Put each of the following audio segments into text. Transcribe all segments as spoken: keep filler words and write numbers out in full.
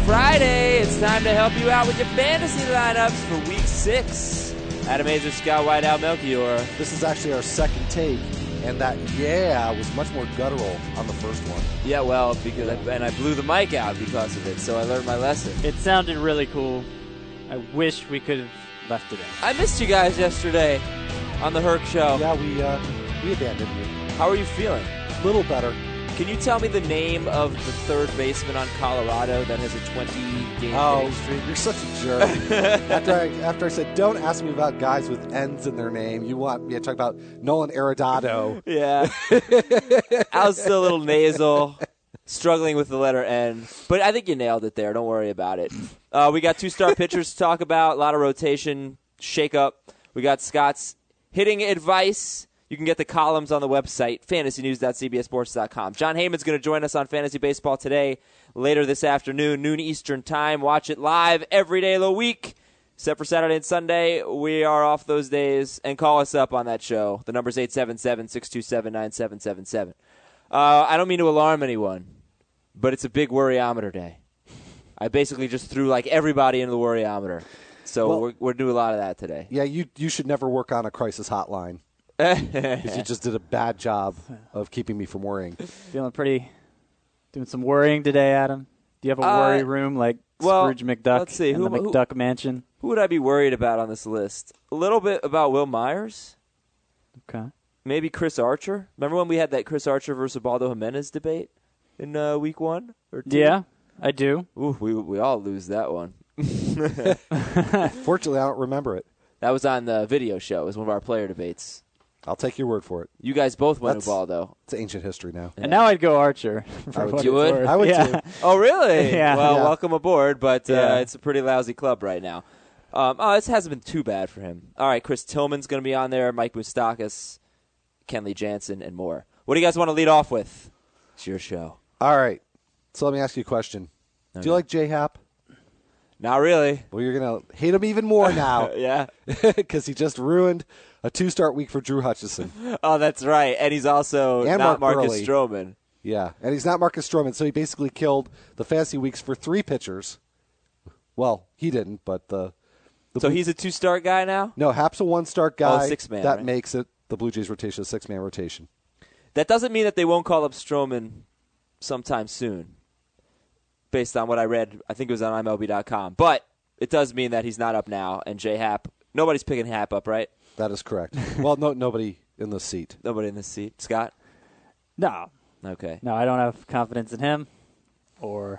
Friday. It's time to help you out with your fantasy lineups for week six. Adam Azer, Scott Whiteout, Melchior. This is actually our second take, and that yeah was much more guttural on the first one. Yeah, well, because I, and I blew the mic out because of it, so I learned my lesson. It sounded really cool. I wish we could have left it in. I missed you guys yesterday on the Herc show. Yeah, we uh, we abandoned you. How are you feeling? A little better. Can you tell me the name of the third baseman on Colorado that has a twenty-game Oh, hitting streak? you're such a jerk. after I after I said, don't ask me about guys with N's in their name, you want me to talk about Nolan Arenado. Yeah. I was still a little nasal, struggling with the letter N. But I think you nailed it there. Don't worry about it. Uh, we got two-star pitchers to talk about, a lot of rotation, shake-up. We got Scott's hitting advice. You can get the columns on the website, fantasy news dot c b s sports dot com. John Heyman's going to join us on Fantasy Baseball today, later this afternoon, noon Eastern time. Watch it live every day of the week, except for Saturday and Sunday. We are off those days, and call us up on that show. The number's eight seven seven, six two seven, nine seven seven seven. Uh, I don't mean to alarm anyone, but it's a big worryometer day. I basically just threw like everybody into the worryometer. So well, we're, we're doing a lot of that today. Yeah, you you should never work on a crisis hotline. Because you just did a bad job of keeping me from worrying. Feeling pretty, doing some worrying today, Adam? Do you have a uh, worry room like well, Scrooge McDuck let's see. in Who, the who, McDuck Mansion? Who would I be worried about on this list? A little bit about Will Myers. Okay. Maybe Chris Archer. Remember when we had that Chris Archer versus Baldo Jimenez debate in uh, week one or two? Yeah, I do. Ooh, we we all lose that one. Fortunately, I don't remember it. That was on the video show. It was one of our player debates. I'll take your word for it. You guys both went That's, to Baldo. It's ancient history now. And now I'd go Archer. I would, you would? I would yeah. too. Oh, really? Yeah. Well, yeah. welcome aboard, but uh, yeah. it's a pretty lousy club right now. Um, oh, this hasn't been too bad for him. All right, Chris Tillman's going to be on there, Mike Moustakas, Kenley Jansen, and more. What do you guys want to lead off with? It's your show. All right. So let me ask you a question. Okay. Do you like J-Hap? Not really. Well, you're going to hate him even more now. Yeah. Because he just ruined a two-start week for Drew Hutchison. Oh, that's right. And he's also and not Mark Marcus Burley. Stroman. Yeah, and he's not Marcus Stroman, so he basically killed the fantasy weeks for three pitchers. Well, he didn't, but the... the So Blue- he's a two-start guy now? No, Hap's a one-start guy. Oh, six-man, That right? makes it the Blue Jays rotation a six-man rotation. That doesn't mean that they won't call up Stroman sometime soon, based on what I read. I think it was on M L B dot com. But it does mean that he's not up now, and J-Hap, nobody's picking Hap up, right? That is correct. Well, no, nobody in the seat. Nobody in this seat. Scott? No. Okay. No, I don't have confidence in him. Or,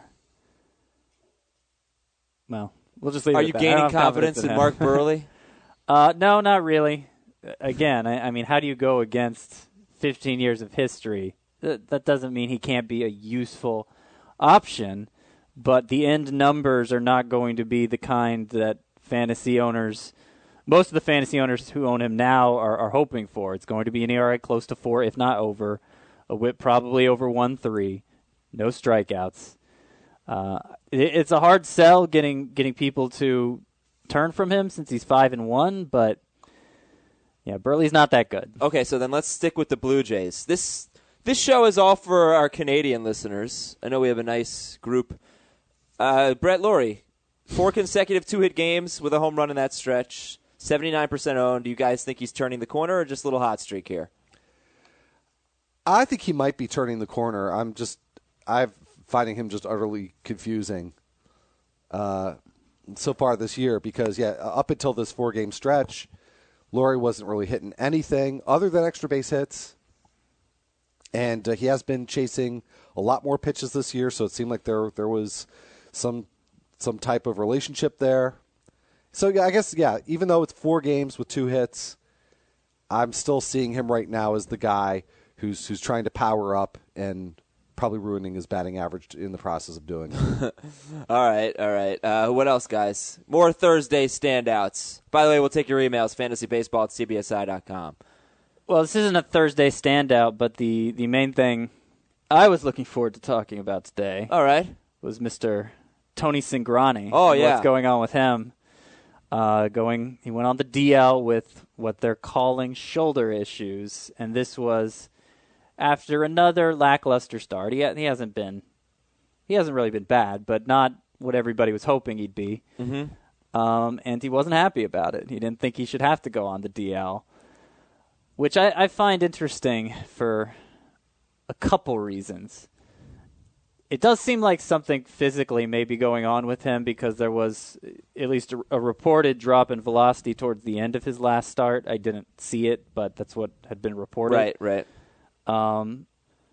well, we'll just leave Are it you at that. I gaining don't have confidence in him. Mark Burley? Uh, no, not really. Again, I, I mean, how do you go against fifteen years of history? That, that doesn't mean he can't be a useful option, but the end numbers are not going to be the kind that fantasy owners, most of the fantasy owners who own him now are, are hoping for. It's going to be an E R A close to four, if not over, a whip probably over one three, no strikeouts. Uh, it, it's a hard sell getting getting people to turn from him since he's five and one, but yeah, Burley's not that good. Okay, so then let's stick with the Blue Jays. This this show is all for our Canadian listeners. I know we have a nice group. Uh, Brett Laurie, four consecutive two-hit games with a home run in that stretch, seventy-nine percent owned. Do you guys think he's turning the corner or just a little hot streak here? I think he might be turning the corner. I'm just, I'm finding him just utterly confusing uh, so far this year because, yeah, up until this four-game stretch, Laurie wasn't really hitting anything other than extra base hits. And uh, he has been chasing a lot more pitches this year, so it seemed like there there was some some type of relationship there. So, yeah, I guess, yeah, even though it's four games with two hits, I'm still seeing him right now as the guy who's who's trying to power up and probably ruining his batting average in the process of doing it. all right, all right. Uh, what else, guys? More Thursday standouts. By the way, we'll take your emails, fantasybaseball at c b s i dot com. Well, this isn't a Thursday standout, but the, the main thing I was looking forward to talking about today All right. was Mister Tony Cingrani. Oh, and yeah. What's going on with him? Uh, going, he went on the D L with what they're calling shoulder issues, and this was after another lackluster start. He ha- he hasn't been, he hasn't really been bad, but not what everybody was hoping he'd be. Mm-hmm. Um, and he wasn't happy about it. He didn't think he should have to go on the D L, which I, I find interesting for a couple reasons. It does seem like something physically may be going on with him because there was at least a, a reported drop in velocity towards the end of his last start. I didn't see it, but that's what had been reported. Right, right. Um,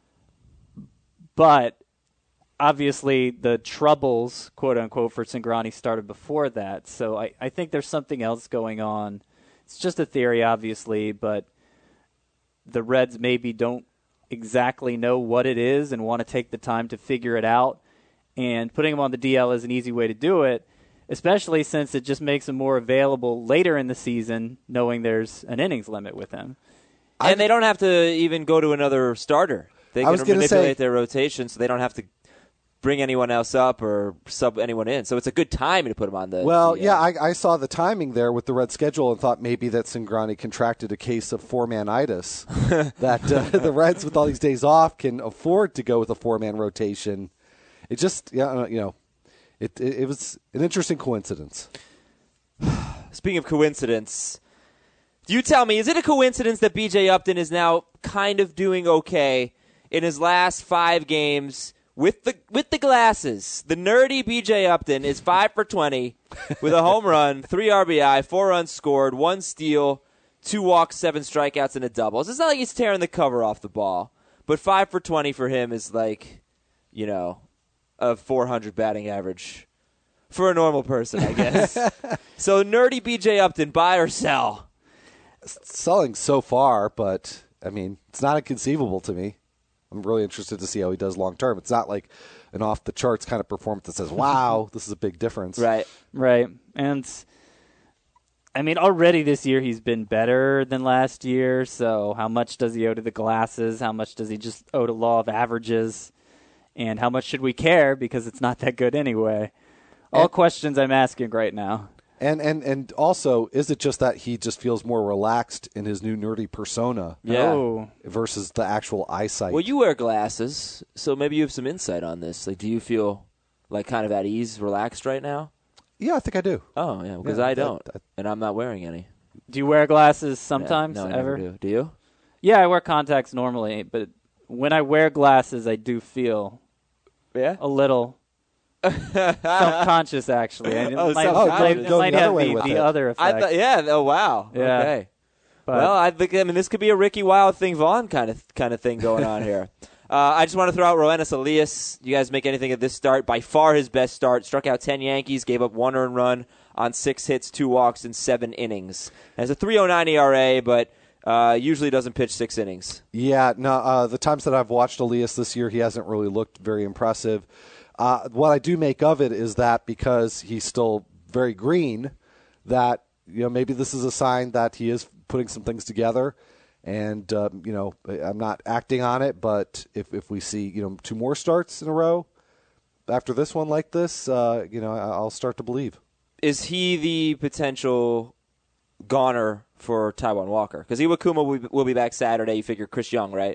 but obviously the troubles, quote unquote, for Cingrani started before that. So I, I think there's something else going on. It's just a theory, obviously, but the Reds maybe don't exactly know what it is and want to take the time to figure it out. And putting him on the D L is an easy way to do it, especially since it just makes him more available later in the season, knowing there's an innings limit with him. And they don't have to even go to another starter. They can manipulate say, their rotation so they don't have to bring anyone else up or sub anyone in. So it's a good time to put him on the Well, the, yeah, uh, I, I saw the timing there with the Red schedule and thought maybe that Cingrani contracted a case of four-man-itis, that uh, the Reds, with all these days off, can afford to go with a four-man rotation. It just, yeah, you know, it, it, it was an interesting coincidence. Speaking of coincidence, you tell me, is it a coincidence that B J Upton is now kind of doing okay in his last five games with the with the glasses? The nerdy B J Upton is five for twenty with a home run, three R B I, four runs scored, one steal, two walks, seven strikeouts, and a double. It's not like he's tearing the cover off the ball, but five for twenty for him is like, you know, a four hundred batting average for a normal person, I guess. So nerdy B J Upton, buy or sell? Selling so far, but, I mean, it's not inconceivable to me. I'm really interested to see how he does long term. It's not like an off-the-charts kind of performance that says, wow, this is a big difference. Right. Right. And, I mean, already this year he's been better than last year, so how much does he owe to the glasses? How much does he just owe to law of averages? And how much should we care because it's not that good anyway? All and, questions I'm asking right now. And, and and also, is it just that he just feels more relaxed in his new nerdy persona yeah. oh. versus the actual eyesight? Well, you wear glasses, so maybe you have some insight on this. Like, do you feel like kind of at ease, relaxed right now? Yeah, I think I do. Oh, yeah, because yeah, I don't, that, that, and I'm not wearing any. Do you wear glasses sometimes, yeah, no, I ever? never do. Do you? Yeah, I wear contacts normally, but when I wear glasses, I do feel yeah? a little self-conscious, actually. And it oh, might, oh, might, go, it go might the have other way the, with the it. other effect. I thought, yeah. Oh, wow. Yeah. Okay. But, well, I think I mean this could be a Ricky Wild thing, Vaughn kind of kind of thing going on here. uh, I just want to throw out Roenis Elias. You guys make anything of this start? By far his best start. Struck out ten Yankees, gave up one earned run on six hits, two walks, in seven innings. Has a three point oh nine E R A, but uh, usually doesn't pitch six innings. Yeah, no. Uh, the times that I've watched Elias this year, he hasn't really looked very impressive. Uh, what I do make of it is that because he's still very green, that you know maybe this is a sign that he is putting some things together, and um, you know I'm not acting on it, but if if we see you know two more starts in a row after this one like this, uh, you know I'll start to believe. Is he the potential goner for Taijuan Walker? Because Iwakuma will be, will be back Saturday. You figure Chris Young, right?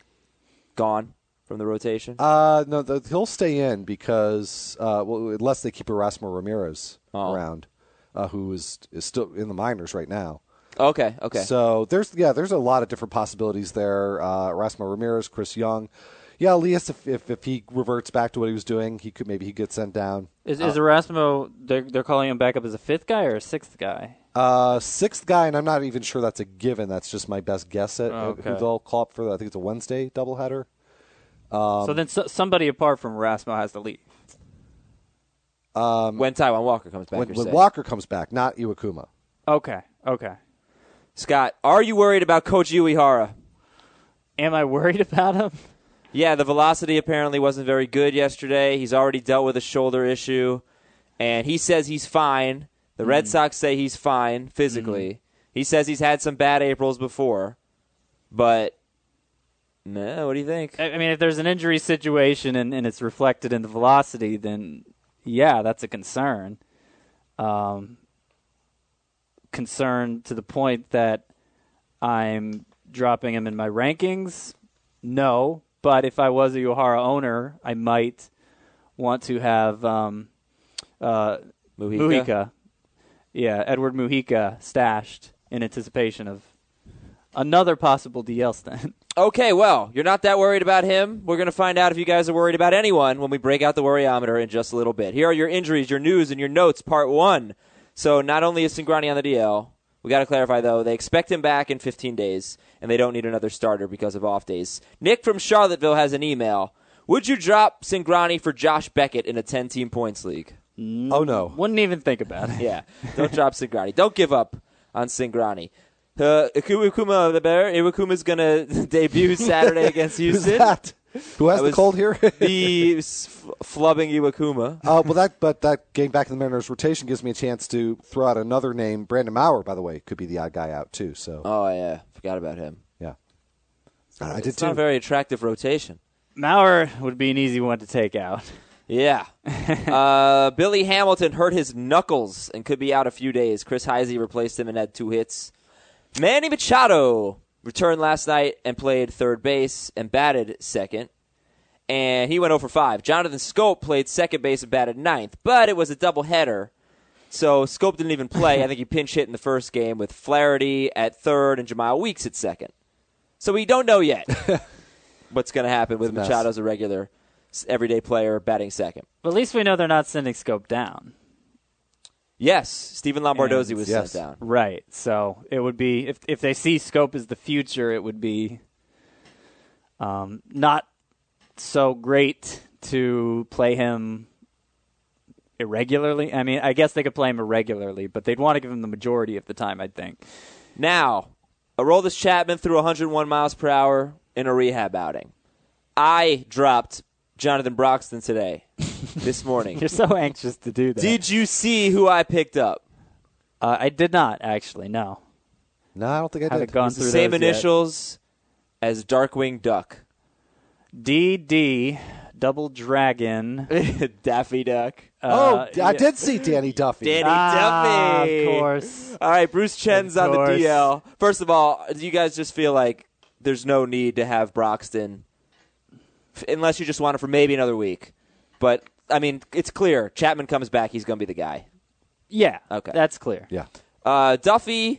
Gone from the rotation? Uh, no, the, he'll stay in because uh, well, unless they keep Erasmo Ramirez oh. around, uh, who is is still in the minors right now. Okay, okay. So there's yeah, there's a lot of different possibilities there. Uh, Erasmo Ramirez, Chris Young. Yeah, Elias, if, if if he reverts back to what he was doing, he could maybe he gets sent down. Is uh, is Erasmo? They're they're calling him back up as a fifth guy or a sixth guy? Uh, sixth guy, and I'm not even sure that's a given. That's just my best guess at oh, okay. who they'll call up for. I think it's a Wednesday doubleheader. Um, so then so, somebody apart from Erasmo has to leave. Um, when Taijuan Walker comes back. When, when Walker comes back, not Iwakuma. Okay, okay. Scott, are you worried about Coach Uehara? Am I worried about him? Yeah, the velocity apparently wasn't very good yesterday. He's already dealt with a shoulder issue, and he says he's fine. The mm. Red Sox say he's fine physically. Mm. He says he's had some bad Aprils before, but... No, what do you think? I mean, if there's an injury situation and, and it's reflected in the velocity, then yeah, that's a concern. Um, concern to the point that I'm dropping him in my rankings? No, but if I was a Uehara owner, I might want to have um, uh, Mujica. Mujica. Yeah, Edward Mujica stashed in anticipation of another possible D L stint. Okay, well, you're not that worried about him. We're going to find out if you guys are worried about anyone when we break out the worryometer in just a little bit. Here are your injuries, your news, and your notes, part one. So not only is Cingrani on the D L, we got to clarify, though, they expect him back in fifteen days, and they don't need another starter because of off days. Nick from Charlottesville has an email. Would you drop Cingrani for Josh Beckett in a ten-team points league? Oh, no. Wouldn't even think about it. Yeah, don't drop Cingrani. Don't give up on Cingrani. Uh, Iwakuma, the bear. Iwakuma's going to debut Saturday against Houston. Who's that? Who has That the was cold here? the f- flubbing Iwakuma. Uh, well, that but that getting back to the Mariners rotation gives me a chance to throw out another name. Brandon Maurer, by the way, could be the odd guy out too. So Oh, yeah. Forgot about him. yeah, I did It's too. not a very attractive rotation. Maurer would be an easy one to take out. Yeah. uh, Billy Hamilton hurt his knuckles and could be out a few days. Chris Heisey replaced him and had two hits. Manny Machado returned last night and played third base and batted second. And he went oh for five. Jonathan Scope played second base and batted ninth. But it was a doubleheader. So Scope didn't even play. I think he pinch hit in the first game with Flaherty at third and Jamal Weeks at second. So we don't know yet what's going to happen with Mess. Machado as a regular everyday player batting second. But at least we know they're not sending Scope down. Yes, Stephen Lombardozzi And- was Yes. sent down. Right. So it would be, if if they see Scope as the future, it would be um, not so great to play him irregularly. I mean, I guess they could play him irregularly, but they'd want to give him the majority of the time, I think. Now, Aroldis Chapman threw one hundred one miles per hour in a rehab outing. I dropped Jonathan Broxton today, this morning. You're so anxious to do that. Did you see who I picked up? Uh, I did not, actually, no. No, I don't think I Haven't did. gone It's the through same those yet. initials as Darkwing Duck. D D, Double Dragon. Daffy Duck. oh, uh, I yeah. did see Danny Duffy. Danny Ah, Duffy. of course. All right, Bruce Chen's Of on the course. D L. First of all, do you guys just feel like there's no need to have Broxton f- unless you just want it for maybe another week? But, I mean, it's clear. Chapman comes back, he's going to be the guy. Yeah, Okay. that's clear. Yeah. Uh, Duffy,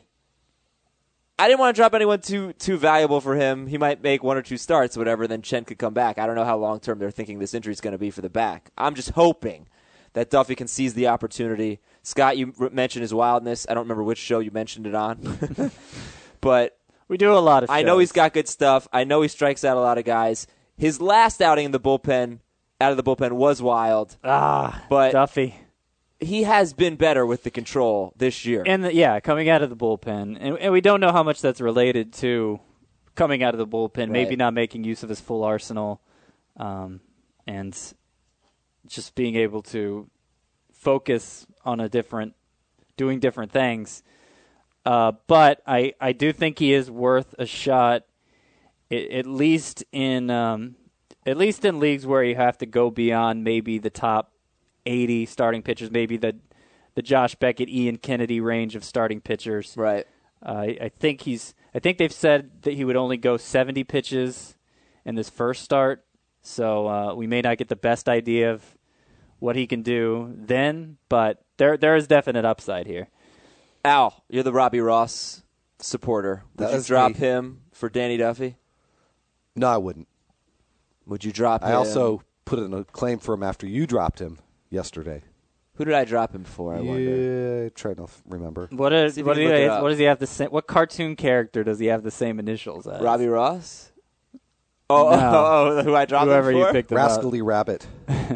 I didn't want to drop anyone too too valuable for him. He might make one or two starts, whatever, then Chen could come back. I don't know how long-term they're thinking this injury is going to be for the back. I'm just hoping that Duffy can seize the opportunity. Scott, you r- mentioned his wildness. I don't remember which show you mentioned it on. But We do a lot of I know shows. he's got good stuff. I know he strikes out a lot of guys. His last outing in the bullpen, out of the bullpen, was wild. Ah, But- Duffy. He has been better with the control this year. And, the, yeah, coming out of the bullpen. And, and we don't know how much that's related to coming out of the bullpen, maybe Right. not making use of his full arsenal, um, and just being able to focus on a different, doing different things. Uh, but I, I do think he is worth a shot, I- at least in um, at least in leagues where you have to go beyond maybe the top eighty starting pitchers, maybe the the Josh Beckett, Ian Kennedy range of starting pitchers. Right. Uh, I, I think he's. I think they've said that he would only go seventy pitches in this first start, so uh, we may not get the best idea of what he can do then. But there there is definite upside here. Al, you're the Robbie Ross supporter. Would That you is drop me. him for Danny Duffy? No, I wouldn't. Would you drop him? I also put in a claim for him after you dropped him yesterday. Who did I drop him for, I wonder? Yeah, trying to f- remember. What is, See if what, you do can you, look it up. what does he have the same? What cartoon character does he have the same initials as? Robbie Ross? Oh, No. oh, oh, who I dropped Whoever him for? you picked him up. Rascally Rabbit.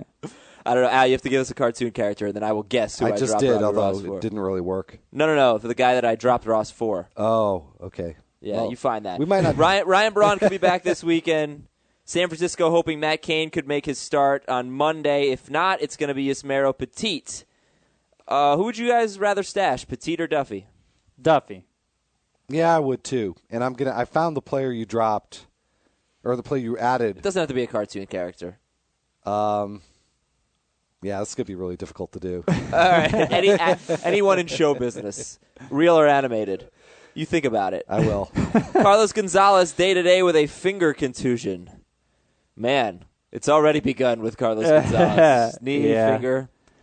I don't know. Al, you have to give us a cartoon character, and then I will guess who I, I just dropped did, Robbie although Ross for. it didn't really work. No, no, no. For the guy that I dropped Ross for. Oh, okay. Yeah, Well, you find that. We might not. Ryan, Ryan Braun could be back this weekend. San Francisco hoping Matt Cain could make his start on Monday. If not, it's going to be Yusmeiro Petit. Uh, who would you guys rather stash, Petit or Duffy? Duffy. Yeah, I would too. And I'm gonna. I found the player you dropped, or the player you It added. doesn't have to be a cartoon character. Um. Yeah, this is gonna be really difficult to do. All right. Any, a, anyone in show business, real or animated. You think about it. I will. Carlos Gonzalez day-to-day with a finger contusion. Man, it's already begun with Carlos Gonzalez. Knee, Yeah. finger.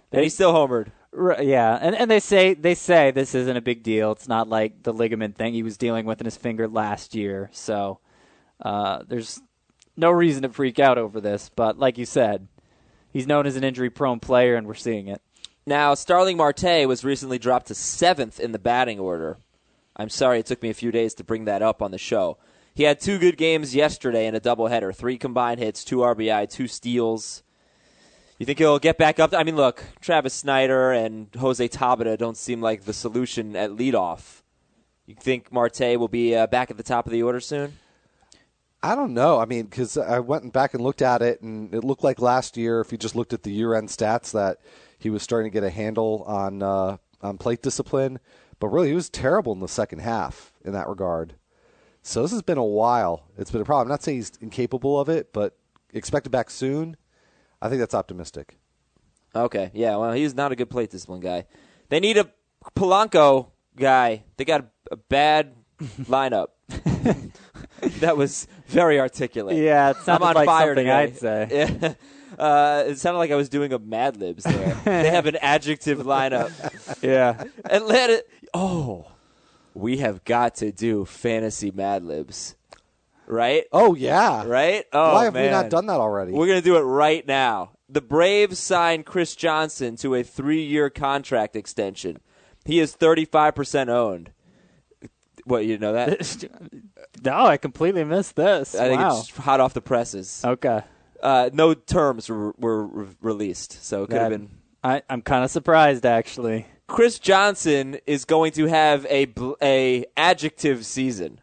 And he's still homered. R- yeah, and and they say they say this isn't a big deal. It's not like the ligament thing he was dealing with in his finger last year. So uh, there's no reason to freak out over this. But like you said, he's known as an injury-prone player, and we're seeing it. Now, Starling Marte was recently dropped to seventh in the batting order. I'm sorry it took me a few days to bring that up on the show. He had two good games yesterday in a doubleheader, three combined hits, two R B I, two steals. You think he'll get back up? I mean, look, Travis Snyder and Jose Tabata don't seem like the solution at leadoff. You think Marte will be uh, back at the top of the order soon? I don't know. I mean, because I went back and looked at it, and it looked like last year, if you just looked at the year-end stats, that he was starting to get a handle on uh, on plate discipline. But really, he was terrible in the second half in that regard. So this has been a while. It's been a problem. I'm not saying he's incapable of it, but expect it back soon. I think that's optimistic. Okay, yeah, well, he's not a good plate discipline guy. They need a Polanco guy. They got a, a bad lineup. That was very articulate. Yeah, it sounded I'm on like fire something today. I'd say. Yeah. Uh, it sounded like I was doing a Mad Libs there. They have an adjective lineup. Yeah. Atlanta. Oh, we have got to do fantasy Mad Libs. Right? Oh, yeah. Right? Oh, Why have man. we not done that already? We're going to do it right now. The Braves signed Chris Johnson to a three-year contract extension. He is thirty-five percent owned. What, you know that? No, I completely missed this. I think Wow. it's hot off the presses. Okay. Uh, no terms were, were re- released, so it could have That- been. I, I'm kind of surprised, actually. Chris Johnson is going to have a bl- a adjective season.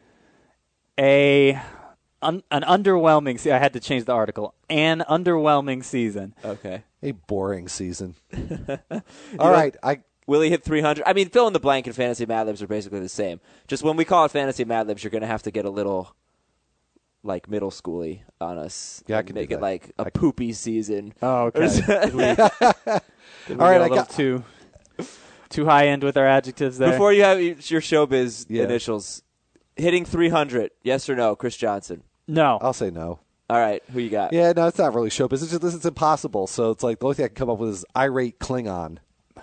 A un, an underwhelming. Se- I had to change the article. An underwhelming season. Okay. A boring season. All right. I Will he hit three hundred? I mean, fill in the blank and Fantasy Mad Libs are basically the same. Just when we call it Fantasy Mad Libs, you're going to have to get a little, like, middle schooly on us. Yeah, I and can make do it that. like a I- poopy season. Oh, okay. Did we, did we All go right, a I little got- too too high end with our adjectives there. Before you have your showbiz Yeah. initials, hitting three hundred, yes or no, Chris Johnson? no. I'll say no. All right, who you got? Yeah, no, it's not really showbiz. It's just it's impossible. So it's like the only thing I can come up with is irate Klingon.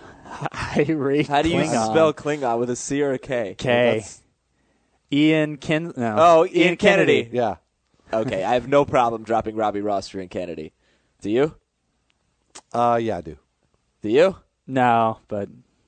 Irate How do you Klingon. spell Klingon, with a C or a K? K? That's- Ian Ken. No. Oh, Ian Kennedy. Yeah. Okay, I have no problem dropping Robbie Ross for Ian Kennedy. Do you? Uh, yeah, I do. Do you? No, but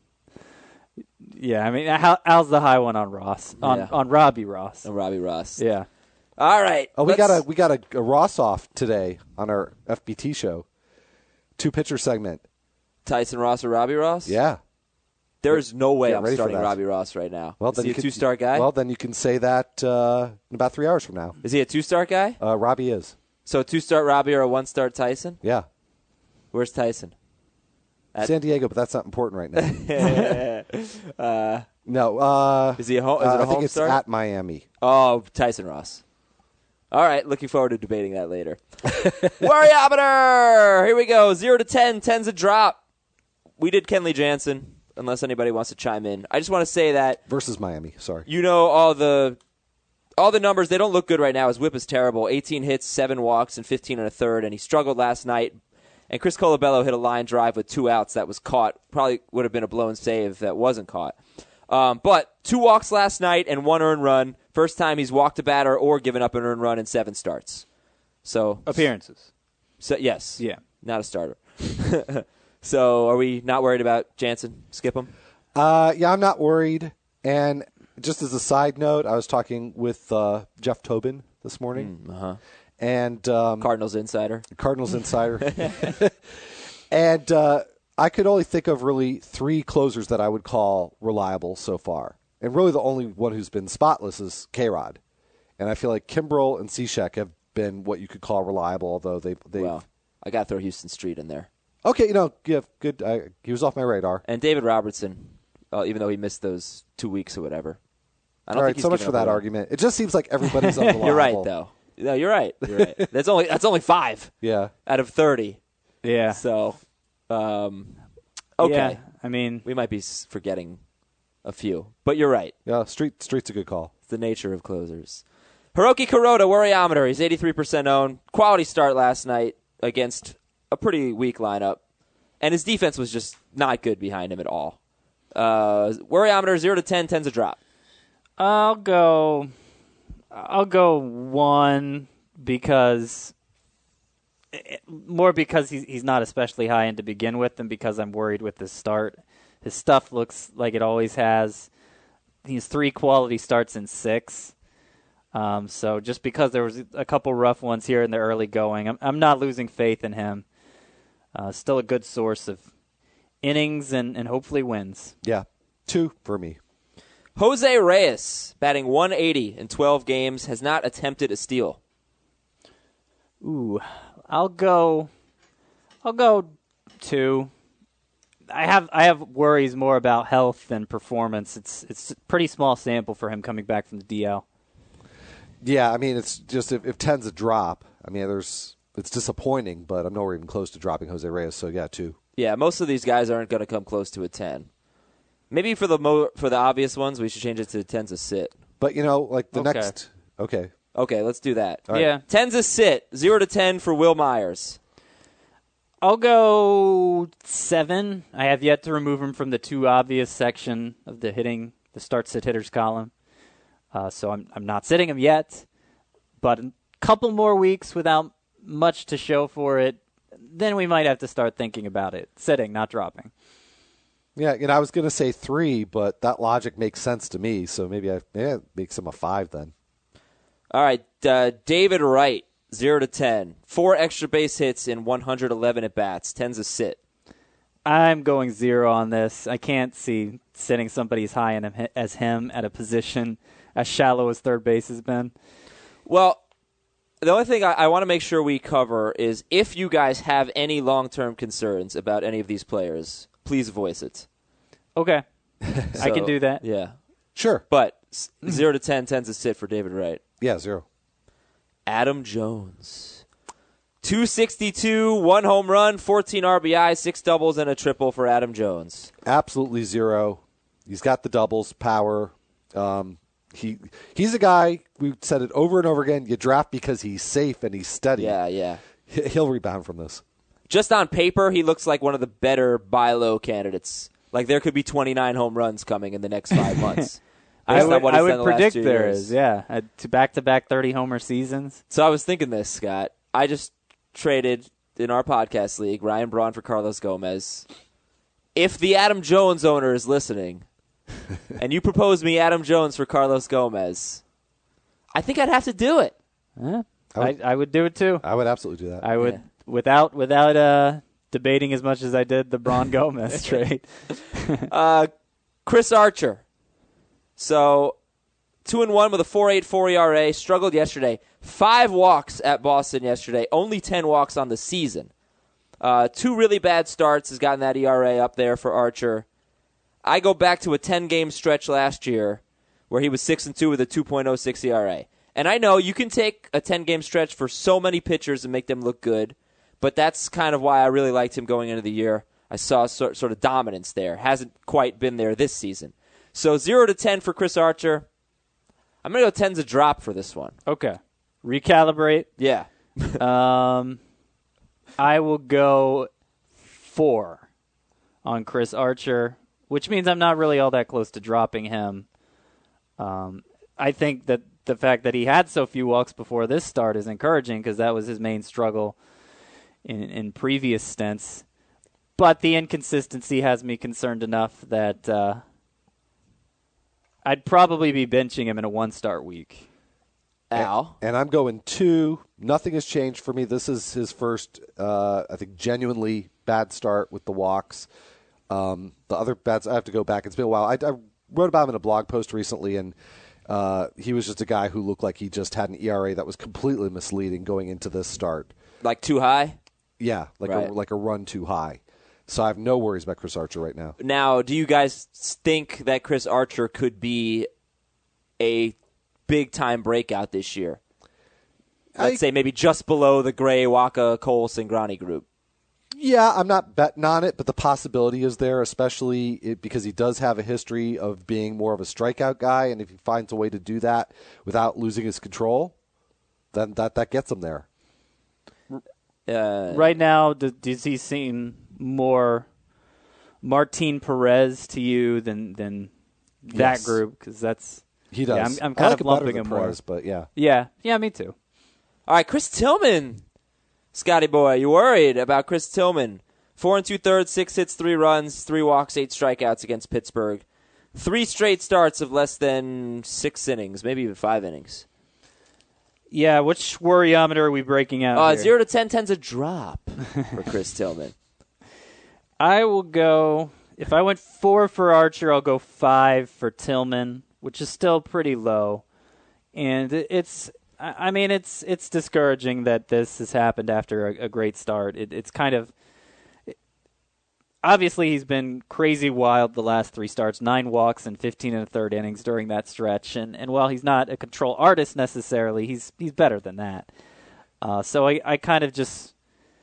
yeah, I mean, how, how's the high one on Ross? On Yeah. on Robbie Ross? No, Robbie Ross. Yeah. All right. Oh, we let's- got a we got a, a Ross off today on our F B T show. Two pitcher segment. Tyson Ross or Robbie Ross? Yeah. There's no way Get I'm ready for starting that. Robbie Ross right now. Well, Is then he you a could- two-star guy? Well, then you can say that uh, in about three hours from now. Is he a two-star guy? Uh, Robbie is. So a two-star Robbie or a one-star Tyson? Yeah. Where's Tyson? At- San Diego, but that's not important right now. uh, no. Uh, is he a home? Is uh, it a I think home it's start? at Miami. Oh, Tyson Ross. All right, looking forward to debating that later. Warriometer! Here we go. Zero to ten. Ten's a drop. We did Kenley Jansen, unless anybody wants to chime in. I just want to say that Versus Miami. Sorry. you know all the all the numbers. They don't look good right now. His whip is terrible. eighteen hits, seven walks, and fifteen and a third. And he struggled last night. And Chris Colabello hit a line drive with two outs that was caught. Probably would have been a blown save that wasn't caught. Um, but two walks last night and one earned run. First time he's walked a batter or given up an earned run in seven starts. So Appearances. So yes, Yeah. not a starter. So are we not worried about Jansen? Skip him. Uh, yeah, I'm not worried. And just as a side note, I was talking with uh, Jeff Tobin this morning. Uh-huh. And um, Cardinals insider. Cardinals insider. and uh, I could only think of really three closers that I would call reliable so far. And really the only one who's been spotless is K-Rod. And I feel like Kimbrel and Cishek have been what you could call reliable, although they they Well, I got to throw Houston Street in there. Okay, you know, yeah, good. I, he was off my radar. And David Robertson, uh, even though he missed those two weeks or whatever. I don't All think right, he's so much given for up a that run. argument. It just seems like everybody's unreliable. You're right, though. No, you're right. You're right. That's only that's only five Yeah. out of thirty. Yeah. So, um, okay, Yeah, I mean, we might be s- forgetting a few, but you're right. Yeah, Street Street's a good call. It's the nature of closers. Hiroki Kuroda, Warriometer. He's eighty-three percent owned. Quality start last night against a pretty weak lineup. and his defense was just not good behind him at all. Uh, worryometer zero to ten, ten's a drop. I'll go. I'll go one because more because he's he's not especially high end to begin with, than because I'm worried with his start. His stuff looks like it always has. He's three quality starts in six. Um, so just because there was a couple rough ones here in the early going, I'm I'm not losing faith in him. Uh, still a good source of innings and, and hopefully wins. Yeah, two for me. Jose Reyes, batting one eighty in twelve games, has not attempted a steal. Ooh, I'll go. I'll go two. I have I have worries more about health than performance. It's it's a pretty small sample for him coming back from the D L. Yeah, I mean, it's just if, if ten's a drop, I mean, there's it's disappointing, but I'm nowhere even close to dropping Jose Reyes. So yeah, two. Yeah, most of these guys aren't going to come close to a ten. Maybe for the mo- for the obvious ones, we should change it to ten's a sit. But you know, like the Okay. next. Okay. Okay, let's do that. All right. Yeah, ten's a sit, zero to ten for Will Myers. I'll go seven. I have yet to remove him from the too obvious section of the hitting, the start sit hitters column. Uh, so I'm I'm not sitting him yet. But a couple more weeks without much to show for it, then we might have to start thinking about it. Sitting, not dropping. Yeah, you know, I was going to say three, but that logic makes sense to me. So maybe I yeah, it makes him a five then. All right, uh, David Wright, zero to ten. Four extra base hits in one hundred eleven at-bats. ten's a sit. I'm going zero on this. I can't see sitting somebody as high in him, as him at a position as shallow as third base has been. Well, the only thing I, I want to make sure we cover is if you guys have any long-term concerns about any of these players, please voice it. Okay. I can So, do that. Yeah. Sure. But s- zero to ten, ten's a sit for David Wright. Yeah, zero. Adam Jones. two sixty-two, one home run, fourteen R B I, six doubles, and a triple for Adam Jones. Absolutely zero. He's got the doubles, power. Um, he he's a guy, we've said it over and over again, you draft because he's safe and he's steady. Yeah, yeah. He- He'll rebound from this. Just on paper, he looks like one of the better buy low candidates. Like there could be twenty-nine home runs coming in the next five months. I based on would, what I he's would done the last predict two there years. is, yeah. Uh, to back-to-back thirty-homer seasons. So I was thinking this, Scott. I just traded in our podcast league Ryan Braun for Carlos Gomez. If the Adam Jones owner is listening, and you propose me Adam Jones for Carlos Gomez, I think I'd have to do it. Yeah, I I, would- I would do it too. I would absolutely do that. I would, Yeah. without without uh, debating as much as I did the Braun Gomez trade. Uh, Chris Archer. So, two and one with a four point eight four E R A. Struggled yesterday. Five walks at Boston yesterday. Only ten walks on the season. Uh, two really bad starts has gotten that E R A up there for Archer. I go back to a ten-game stretch last year where he was six and two with a two point oh six E R A. And I know you can take a ten-game stretch for so many pitchers and make them look good, but that's kind of why I really liked him going into the year. I saw sort, sort of dominance there. Hasn't quite been there this season. So zero to ten for Chris Archer. I'm going to go ten's a drop for this one. Okay. Recalibrate. Yeah. Um, I will go four on Chris Archer, which means I'm not really all that close to dropping him. Um, I think that the fact that he had so few walks before this start is encouraging because that was his main struggle in, in previous stints. But the inconsistency has me concerned enough that uh, I'd probably be benching him in a one-start week. Al. And I'm going two. Nothing has changed for me. This is his first, uh, I think, genuinely bad start with the walks. Um, the other bad, I have to go back. It's been a while. I, I wrote about him in a blog post recently, and uh, he was just a guy who looked like he just had an E R A that was completely misleading going into this start. Like too high? Yeah, like Right. a like a run too high. So I have no worries about Chris Archer right now. Now, do you guys think that Chris Archer could be a big-time breakout this year? Let's I- say maybe just below the Gray, Waka, Cole, Cingrani group. Yeah, I'm not betting on it, but the possibility is there, especially it, because he does have a history of being more of a strikeout guy, and if he finds a way to do that without losing his control, then that, that gets him there. Uh, Right now, d- does he seem more Martin Perez to you than than that Yes. group? Because that's He does. Yeah, I'm, I'm I kind like of him better lumping than him more. Perez, but yeah. Yeah, yeah, me too. All right, Chris Tillman. Scotty boy, you worried about Chris Tillman? Four and two thirds, six hits, three runs, three walks, eight strikeouts against Pittsburgh. Three straight starts of less than six innings, maybe even five innings. Yeah, which worryometer are we breaking out Uh, here? zero to ten, ten's a drop for Chris Tillman. I will go, if I went four for Archer, I'll go five for Tillman, which is still pretty low. And it- it's, I I mean, it's it's discouraging that this has happened after a, a great start. It, it's kind of, obviously he's been crazy wild the last three starts, nine walks and fifteen and a third innings during that stretch. And, and while he's not a control artist necessarily, he's he's better than that. Uh, so I, I kind of just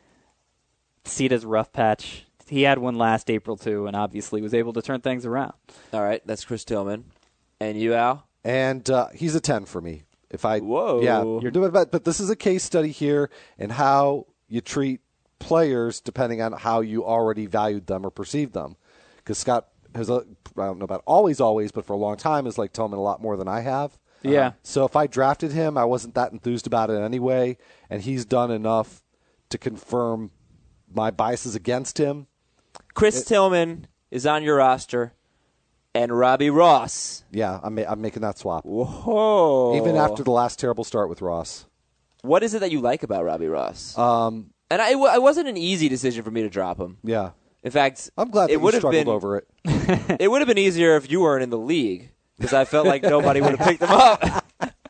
see it as a rough patch. He had one last April, too, and obviously was able to turn things around. All right, that's Chris Tillman. And you, Al? And uh, he's a ten for me. If I Whoa. yeah, but but this is a case study here and how you treat players depending on how you already valued them or perceived them. Because Scott has a, I don't know about always always, but for a long time has liked Tillman a lot more than I have. Yeah. Uh, so if I drafted him, I wasn't that enthused about it anyway, and he's done enough to confirm my biases against him. Chris It- Tillman is on your roster, and Robbie Ross. Yeah, I'm ma- I'm making that swap. Whoa. Even after the last terrible start with Ross. What is it that you like about Robbie Ross? Um, and I, it wasn't an easy decision for me to drop him. yeah. In fact, I'm glad that it you would have struggled been over it. it would have been easier if you weren't in the league because I felt like nobody would have picked him up.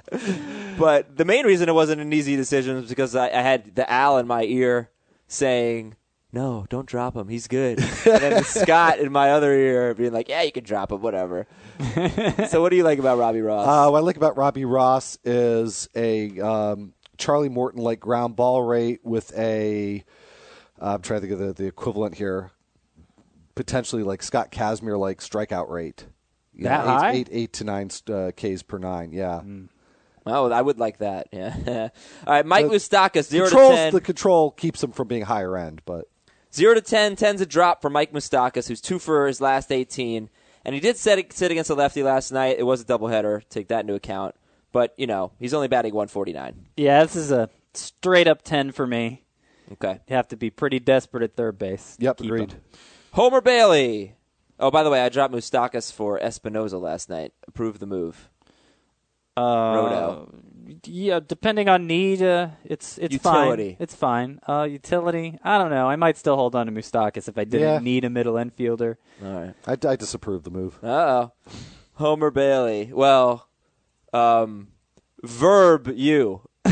But the main reason it wasn't an easy decision was because I, I had the Al in my ear saying, "No, don't drop him. He's good." And then Scott in my other ear being like, "Yeah, you can drop him, whatever." So what do you like about Robbie Ross? Uh, what I like about Robbie Ross is a um, Charlie Morton-like ground ball rate with a, uh, I'm trying to think of the, the equivalent here, potentially like Scott Kazmir-like strikeout rate. You That know, eight, high? Eight, eight to nine uh, Ks per nine, yeah. Oh, I would like that. Yeah. All right, Mike The Moustakas, zero to Controls, ten. the control keeps him from being higher end, but Zero to ten, ten's a drop for Mike Moustakas, who's two for his last eighteen. And he did sit, sit against a lefty last night. It was a doubleheader. Take that into account. But, you know, he's only batting one forty-nine. Yeah, this is a straight-up ten for me. Okay. You have to be pretty desperate at third base. to yep, keep agreed. him. Homer Bailey. Oh, by the way, I dropped Moustakas for Espinoza last night. Approve the move. Uh, Roto. Yeah, depending on need, uh, it's it's Utility. fine. It's fine. Uh, utility, I don't know. I might still hold on to Moustakas if I didn't Yeah. need a middle infielder. All right. I, I disapprove the move. Uh-oh. Homer Bailey. Well, um, verb you. All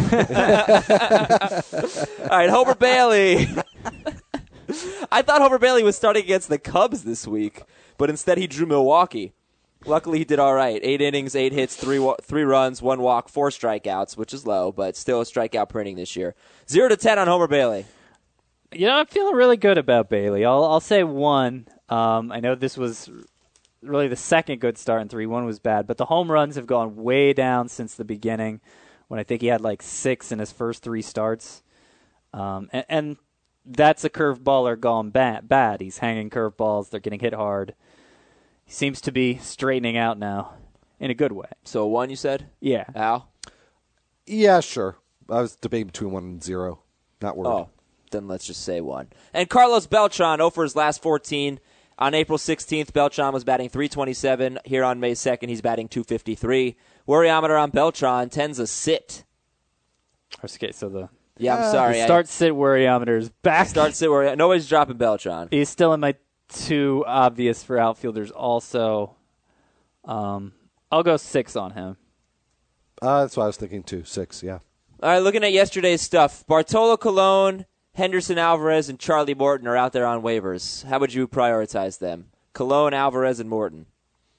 right, Homer Bailey. I thought Homer Bailey was starting against the Cubs this week, but instead he drew Milwaukee. Luckily, he did all right. Eight innings, eight hits, three wa- three runs, one walk, four strikeouts, which is low, but still a strikeout per inning this year. Zero to ten on Homer Bailey. You know, I'm feeling really good about Bailey. I'll I'll say one. Um, I know this was really the second good start in three. One was bad, but the home runs have gone way down since the beginning, when I think he had like six in his first three starts. Um, and, and that's a curveballer gone bad. Bad. He's hanging curveballs. They're getting hit hard. He seems to be straightening out now in a good way. So one, you said? Yeah. Al? Yeah, sure. I was debating between one and zero. Not worried. Oh, then let's just say one. And Carlos Beltran, oh for his last fourteen. On April sixteenth, Beltran was batting three twenty-seven. Here on May second, he's batting two fifty-three. Worryometer on Beltran, ten's a sit. Okay, so the, Yeah, I'm Uh, sorry. the I- start sit worryometer is back. Start sit where nobody's dropping Beltran. He's still in my two obvious for outfielders also. Um, I'll go six on him. Uh, that's what I was thinking too. Six, yeah. All right, looking at yesterday's stuff. Bartolo Colon, Henderson Alvarez, and Charlie Morton are out there on waivers. How would you prioritize them? Colon, Alvarez, and Morton.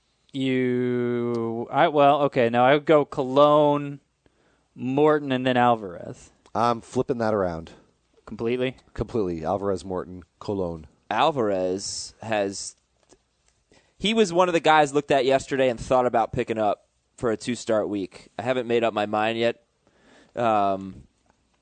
You, I well, okay. Now I would go Cologne, Morton, and then Alvarez. I'm flipping that around Completely. completely. Alvarez, Morton, Colon. Alvarez has he was one of the guys looked at yesterday and thought about picking up for a two-start week. I haven't made up my mind yet. Um,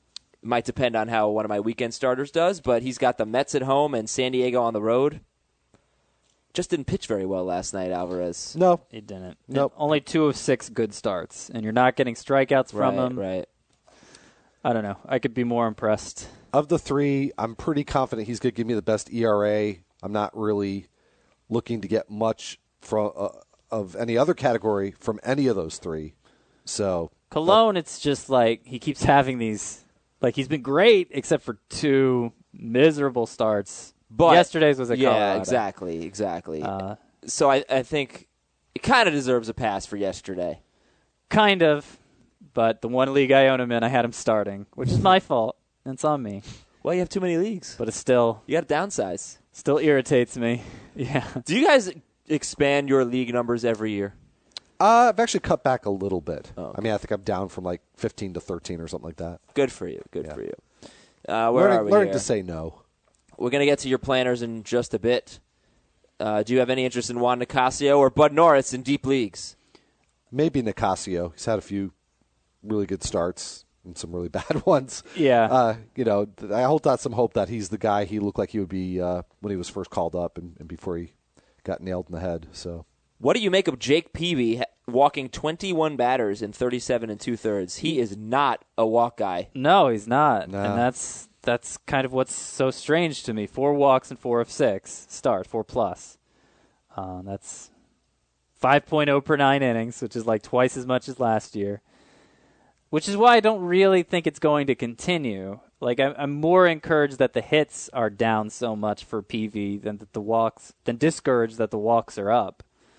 Might depend on how one of my weekend starters does, but he's got the Mets at home and San Diego on the road. Just didn't pitch very well last night, Alvarez. No. He didn't. Nope. Only two of six good starts, and you're not getting strikeouts from Right, him. right. I don't know. I could be more impressed. Of the three, I'm pretty confident he's going to give me the best E R A. I'm not really looking to get much from uh, of any other category from any of those three. So Cologne, it's just like he keeps having these. Like he's been great, except for two miserable starts. But yesterday's was a yeah, Colorado. exactly, exactly. Uh, so I, I think it kind of deserves a pass for yesterday. Kind of, but the one league I own him in, I had him starting, which is my fault. It's on me. Well, you have too many leagues, But it still you got to downsize. still irritates me. Yeah. Do you guys expand your league numbers every year? uh, I've actually cut back a little bit. Oh, okay. I mean, I think I'm down from like fifteen to thirteen or something like that. Good for you. Good Yeah. for you. Uh, where learning are we learning here? to say no. We're going to get to your planners in just a bit. Uh, do you have any interest in Juan Nicasio or Bud Norris in deep leagues? Maybe Nicasio. He's had a few really good starts and some really bad ones. Yeah. Uh, you know, th- I hold out some hope that he's the guy he looked like he would be uh, when he was first called up and, and before he got nailed in the head. So, What do you make of Jake Peavy ha- walking twenty-one batters in thirty-seven and two-thirds? He is not a walk guy. No, he's not. No. And that's that's kind of what's so strange to me. Four walks and four of six start, four plus. Uh, that's five point oh per nine innings, which is like twice as much as last year. Which is why I don't really think it's going to continue. Like I'm, I'm more encouraged that the hits are down so much for P V than that the walks, than discouraged that the walks are up.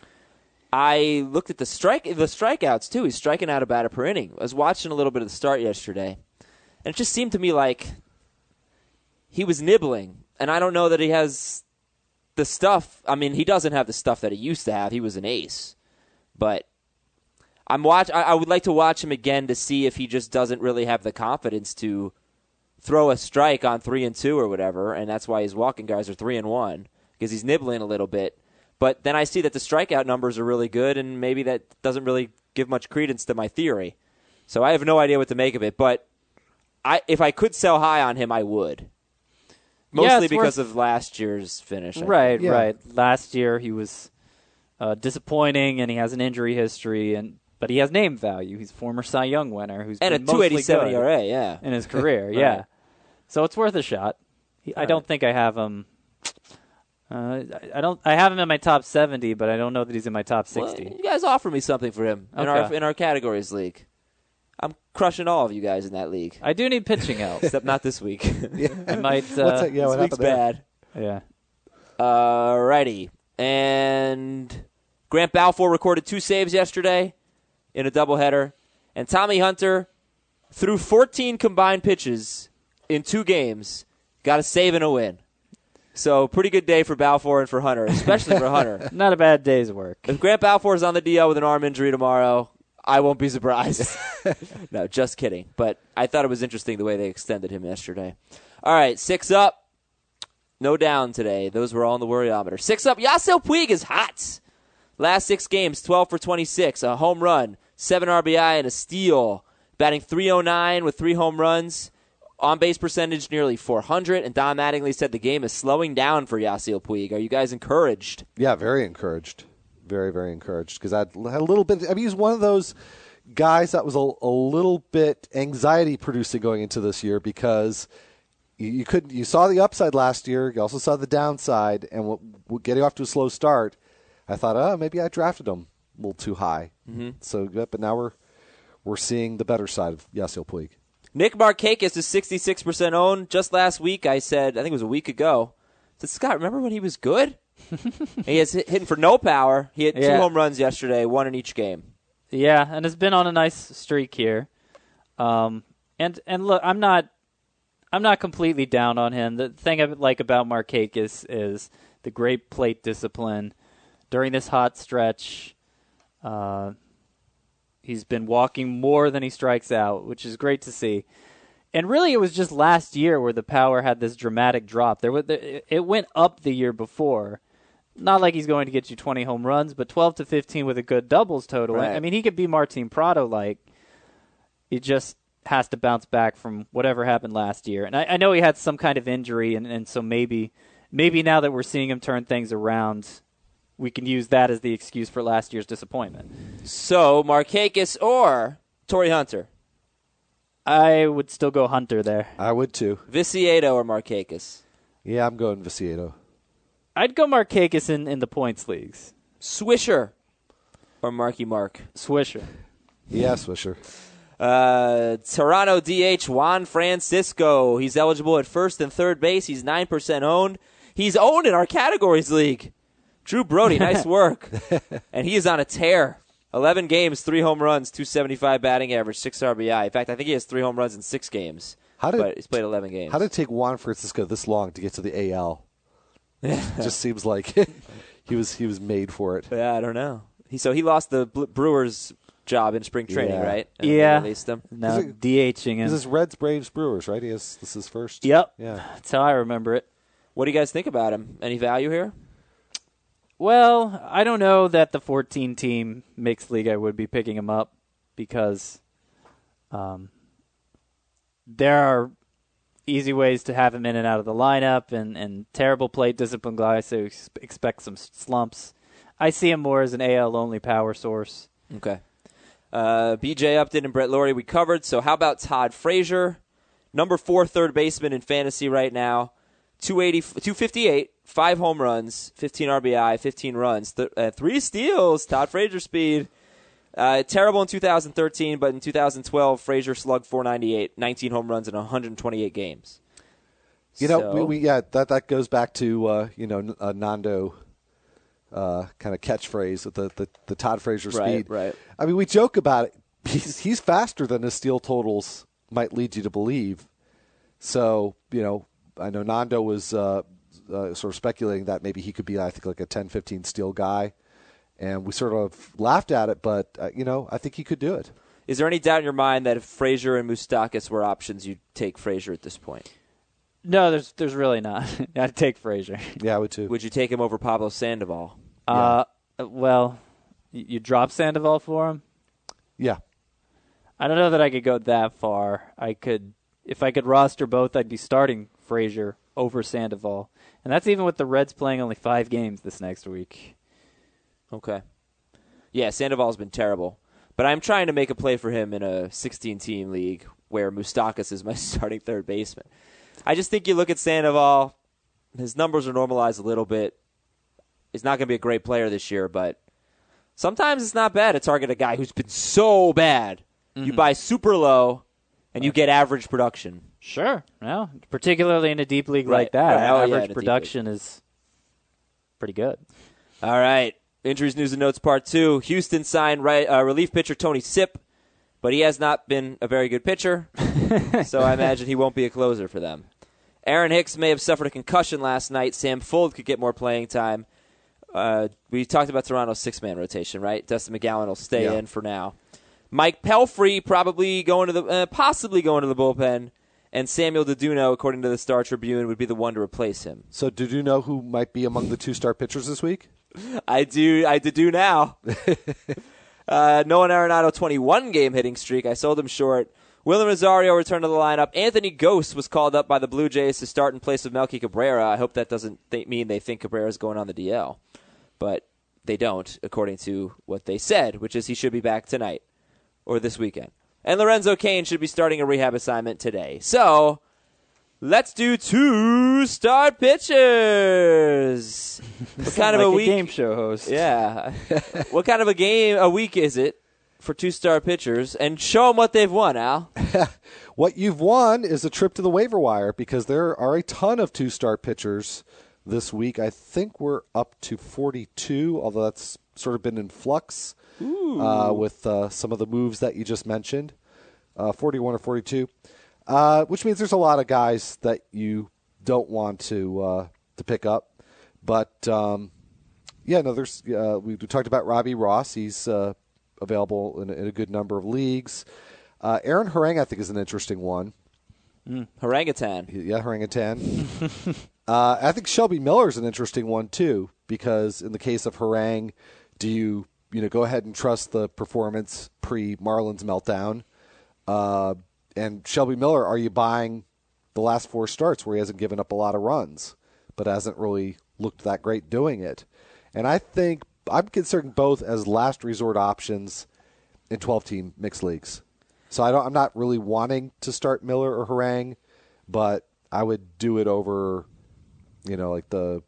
I looked at the strike, the strikeouts too. He's striking out a batter per inning. I was watching a little bit of the start yesterday, and it just seemed to me like he was nibbling. And I don't know that he has the stuff. I mean, he doesn't have the stuff that he used to have. He was an ace, but I'm watch. I, I would like to watch him again to see if he just doesn't really have the confidence to throw a strike on three and two or whatever, and that's why his walking guys are three and one because he's nibbling a little bit. But then I see that the strikeout numbers are really good, and maybe that doesn't really give much credence to my theory. So I have no idea what to make of it. But I, if I could sell high on him, I would. Mostly Yeah, it's because worth- of last year's finish. I Right, think. Yeah. right. Last year he was uh, disappointing, and he has an injury history, and but he has name value. He's a former Cy Young winner who's And a been two mostly eighty-seven good E R A, yeah. in his career. Right. Yeah, so it's worth a shot. He, I Right. don't think I have him. Uh, I I don't. I have him in my top seventy, but I don't know that he's in my top sixty. Well, you guys offer me something for him in Okay. our in our categories league. I'm crushing all of you guys in that league, I do need pitching help. except not this week. I might. Uh, What's that? Yeah, this what week's happened there? bad. yeah. Alrighty. And Grant Balfour recorded two saves yesterday in a doubleheader. And Tommy Hunter threw fourteen combined pitches in two games, got a save and a win. So pretty good day for Balfour and for Hunter, especially for Hunter. Not a bad day's work. If Grant Balfour is on the D L with an arm injury tomorrow, I won't be surprised. No, just kidding. But I thought it was interesting the way they extended him yesterday. All right, six up. No down today. Those were all in the worryometer. Six up. Yasiel Puig is hot. Last six games, twelve for twenty-six, a home run, seven R B I, and a steal. Batting three oh nine with three home runs. On-base percentage nearly four hundred. And Don Mattingly said the game is slowing down for Yasiel Puig. Are you guys encouraged? Yeah, very encouraged. Very, very encouraged because I had a little bit. I mean, he's one of those guys that was a, a little bit anxiety producing going into this year because you, you couldn't. You saw the upside last year. You also saw the downside, and w- w- getting off to a slow start, I thought, oh, maybe I drafted him a little too high. Mm-hmm. So, but now we're we're seeing the better side of Yasiel Puig. Nick Markakis is sixty-six percent owned. Just last week, I said, I think it was a week ago, I said, Scott, remember when he was good? He is hit, hitting for no power. He hit Yeah. two home runs yesterday, one in each game. Yeah, and has been on a nice streak here. Um, and and look, I'm not, I'm not completely down on him. The thing I like about Markakis is the great plate discipline during this hot stretch. Uh, he's been walking more than he strikes out, which is great to see. And really, it was just last year where the power had this dramatic drop. There was it went up the year before. Not like he's going to get you twenty home runs, but twelve to fifteen with a good doubles total. Right. I mean, he could be Martin Prado like. He just has to bounce back from whatever happened last year. And I, I know he had some kind of injury, and, and so maybe maybe now that we're seeing him turn things around, we can use that as the excuse for last year's disappointment. So, Markakis or Torrey Hunter? I would still go Hunter there. I would too. Viciedo or Markakis? Yeah, I'm going Viciedo. I'd go Markakis in, in the points leagues. Swisher or Marky Mark? Swisher. Yeah, Swisher. Uh, Toronto D H Juan Francisco. He's eligible at first and third base. He's nine percent owned. He's owned in our categories league. Drew Brody, nice work. And he is on a tear. eleven games, three home runs, two seventy-five batting average, six R B I. In fact, I think he has three home runs in six games. How did, but he's played eleven games. How did it take Juan Francisco this long to get to the A L? It just seems like he was he was made for it. Yeah, I don't know. He so he lost the Brewers job in spring training, Yeah. right? And Yeah. they released him. No, Is it- DHing him. This is Reds, Braves, Brewers, right? He has this is first. Yep. Yeah. That's how I remember it. What do you guys think about him? Any value here? Well, I don't know that the fourteen-team mixed league I would be picking him up because um, there are easy ways to have him in and out of the lineup, and, and terrible plate discipline guys, so ex- expect some slumps. I see him more as an A L-only power source. Okay. Uh, B J Upton and Brett Lawrie we covered, so how about Todd Frazier? Number four third baseman in fantasy right now. two eighty, two fifty-eight, five home runs, fifteen R B I, fifteen runs, th- uh, three steals. Todd Frazier speed. Uh, terrible in two thousand thirteen, but in two thousand twelve, Frazier slugged four ninety-eight, nineteen home runs in one hundred twenty-eight games. You know, So- we, we yeah that that goes back to uh, you know uh, Nando uh, kind of catchphrase with the, the the Todd Frazier Right, speed. right. I mean, we joke about it. He's he's faster than his steal totals might lead you to believe. So you know, I know Nando was uh, uh, sort of speculating that maybe he could be, I think, like a ten, fifteen steal guy, and we sort of laughed at it. But uh, you know, I think he could do it. Is there any doubt in your mind that if Frazier and Moustakas were options, you'd take Frazier at this point? No, there's there's really not. I'd take Frazier. Yeah, I would too. Would you take him over Pablo Sandoval? Uh, well, you, you drop Sandoval for him? Yeah. I don't know that I could go that far. I could, if I could roster both, I'd be starting Frazier over Sandoval, and that's even with the Reds playing only five games this next week. Okay. Yeah, Sandoval's been terrible, but I'm trying to make a play for him in a sixteen-team league where Moustakas is my starting third baseman. I just think you look at Sandoval, his numbers are normalized a little bit. He's not going to be a great player this year, but sometimes it's not bad to target a guy who's been so bad. You buy super low, and you get average production. Sure. Well, particularly in a deep league Right, like that, right. Oh, yeah, in a average deep production is pretty good. All right. Injuries, news, and notes part two. Houston signed right, uh, relief pitcher Tony Sipp, but he has not been a very good pitcher, so I imagine he won't be a closer for them. Aaron Hicks may have suffered a concussion last night. Sam Fuld could get more playing time. Uh, we talked about Toronto's six-man rotation, right? Dustin McGowan will stay Yeah. in for now. Mike Pelfrey probably going to the, uh, possibly going to the bullpen, and Samuel Deduno, according to the Star Tribune, would be the one to replace him. So, do you know who might be among the two-star pitchers this week? I do. I do do now. uh, Nolan Arenado, twenty-one game hitting streak. I sold him short. William Rosario returned to the lineup. Anthony Gose was called up by the Blue Jays to start in place of Melky Cabrera. I hope that doesn't th- mean they think Cabrera's going on the D L, but they don't, according to what they said, which is he should be back tonight or this weekend. And Lorenzo Cain should be starting a rehab assignment today. So let's do two start pitchers. What kind of like a week? game show host. Yeah. What kind of a game a week is it for two star pitchers? And show them what they've won, Al. What you've won is a trip to the waiver wire because there are a ton of two-star pitchers this week. I think we're up to forty-two, although that's sort of been in flux uh, with uh, some of the moves that you just mentioned, uh, forty-one or forty-two, uh, which means there's a lot of guys that you don't want to uh, to pick up. But, um, yeah, no, there's uh, we, we talked about Robbie Ross. He's uh, available in a, in a good number of leagues. Uh, Aaron Harang, I think, is an interesting one. Mm. Orangutan. Yeah, Orangutan. uh, I think Shelby Miller is an interesting one, too, because in the case of Harang, do you you know go ahead and trust the performance pre-Marlins meltdown? Uh, and Shelby Miller, are you buying the last four starts where he hasn't given up a lot of runs, but hasn't really looked that great doing it? And I think I'm considering both as last resort options in twelve-team mixed leagues. So I don't, I'm not really wanting to start Miller or Harang, but I would do it over, you know, like the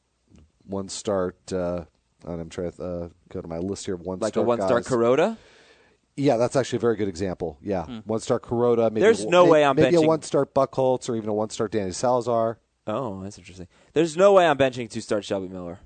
one start. Uh, and I'm trying to uh, go to my list here of one Like start a one-star guys. Kuroda? Yeah, that's actually a very good example. Yeah, Hmm. one star Kuroda. Maybe There's a, no maybe, way I'm maybe benching- a one star Buckholz or even a one star Danny Salazar. Oh, that's interesting. There's no way I'm benching two-start Shelby Miller.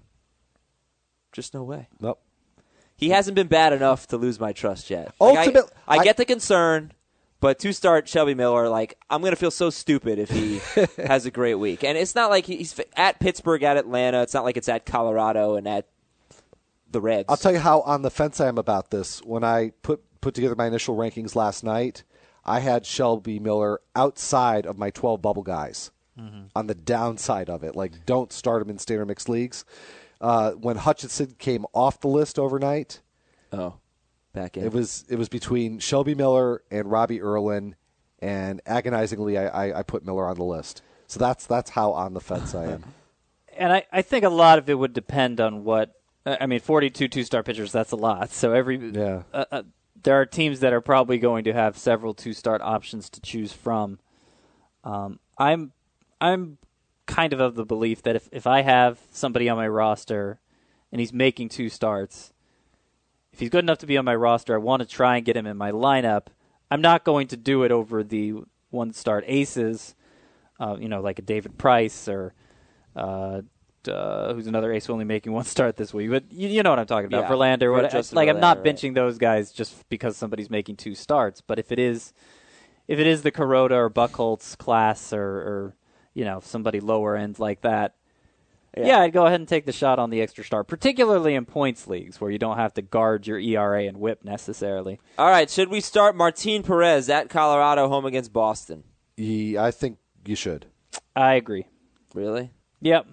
Just no way. Nope. He hasn't been bad enough to lose my trust yet. Like, Ultimate- I, I I- get the concern, but two-start Shelby Miller, like, I'm going to feel so stupid if he has a great week. And it's not like he's at Pittsburgh, at Atlanta. It's not like it's at Colorado and at the Reds. I'll tell you how on the fence I am about this. When I put put together my initial rankings last night, I had Shelby Miller outside of my twelve bubble guys, mm-hmm. on the downside of it. Like, don't start him in standard mixed leagues. Uh, when Hutchinson came off the list overnight, Oh, back in. it was it was between Shelby Miller and Robbie Erlin, and agonizingly, I, I, I put Miller on the list. So that's that's how on the fence I am. And I, I think a lot of it would depend on what I mean. forty-two two-star pitchers, that's a lot. So every Yeah. uh, uh, there are teams that are probably going to have several two-start options to choose from. Um, I'm I'm kind of of the belief that if, if I have somebody on my roster and he's making two starts, if he's good enough to be on my roster, I want to try and get him in my lineup. I'm not going to do it over the one-start aces, uh, you know, like a David Price or uh, uh, who's another ace only making one start this week. But you, you know what I'm talking about, Yeah, Verlander. What, Justin like I'm not Verlander, right. benching those guys just because somebody's making two starts. But if it is, if it is the Kuroda or Buckholz class, or, or you know somebody lower end like that, yeah. yeah, I'd go ahead and take the shot on the extra start, particularly in points leagues where you don't have to guard your E R A and whip necessarily. All right, should we start Martin Perez at Colorado, home against Boston? He, I think you should. I agree. Really? Yep.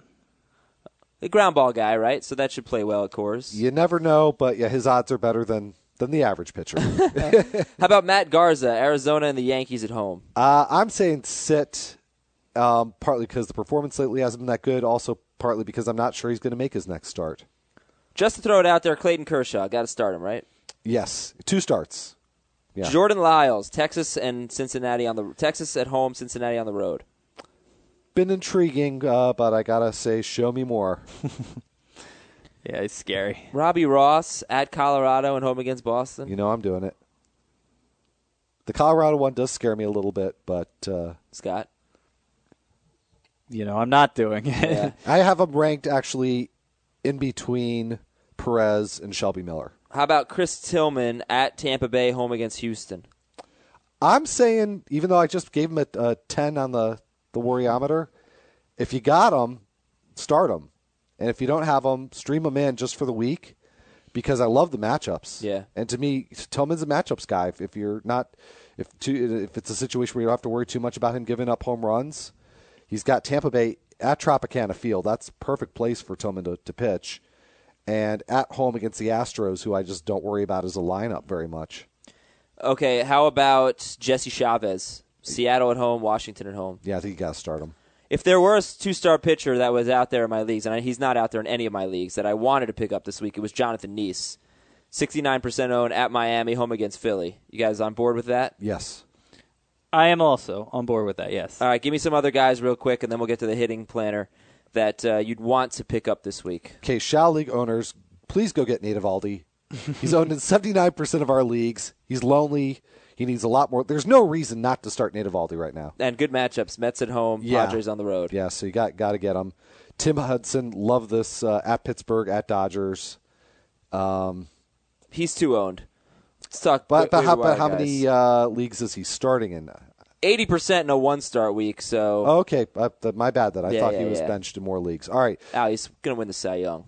The ground ball guy, right? So that should play well at Coors. You never know, but yeah, his odds are better than, than the average pitcher. How about Matt Garza, Arizona and the Yankees at home? uh, I'm saying sit, um, partly because the performance lately hasn't been that good, also partly because I'm not sure he's going to make his next start. Just to throw it out there, Clayton Kershaw. Got to start him, right? Yes, two starts. Yeah. Jordan Lyles, Texas and Cincinnati on the Texas at home, Cincinnati on the road. Been intriguing, uh, but I gotta say, show me more. Yeah, it's scary. Robbie Ross at Colorado and home against Boston. You know I'm doing it. The Colorado one does scare me a little bit, but uh, Scott. You know, I'm not doing it. Yeah. I have him ranked actually in between Perez and Shelby Miller. How about Chris Tillman at Tampa Bay, home against Houston? I'm saying, even though I just gave him a, a ten on the, the Worryometer, if you got him, start him. And if you don't have him, stream him in just for the week, because I love the matchups. Yeah. And to me, Tillman's a matchups guy. If, if you're not, if too, if it's a situation where you don't have to worry too much about him giving up home runs, he's got Tampa Bay at Tropicana Field. That's a perfect place for Tillman to, to pitch. And at home against the Astros, who I just don't worry about as a lineup very much. Okay, how about Jesse Chavez? Seattle at home, Washington at home. Yeah, I think you got to start him. If there were a two-star pitcher that was out there in my leagues, and I, he's not out there in any of my leagues, that I wanted to pick up this week, it was Jonathan Neese. sixty-nine percent owned at Miami, home against Philly. You guys on board with that? Yes. I am also on board with that, yes. All right, give me some other guys real quick, and then we'll get to the hitting planner that uh, you'd want to pick up this week. Okay, Shao League owners, please go get Nate Eovaldi. He's owned in seventy-nine percent of our leagues. He's lonely. He needs a lot more. There's no reason not to start Nate Eovaldi right now. And good matchups. Mets at home, Yeah. Padres on the road. Yeah, so you got got to get him. Tim Hudson, love this uh, at Pittsburgh, at Dodgers. Um, He's too owned. Let's talk but but waiver how, wire but how guys. many uh, leagues is he starting in? eighty percent in a one-start week, so Oh, okay, uh, th- my bad. That I Yeah, thought yeah, he was yeah. benched in more leagues. All right, oh, he's going to win the Cy Young.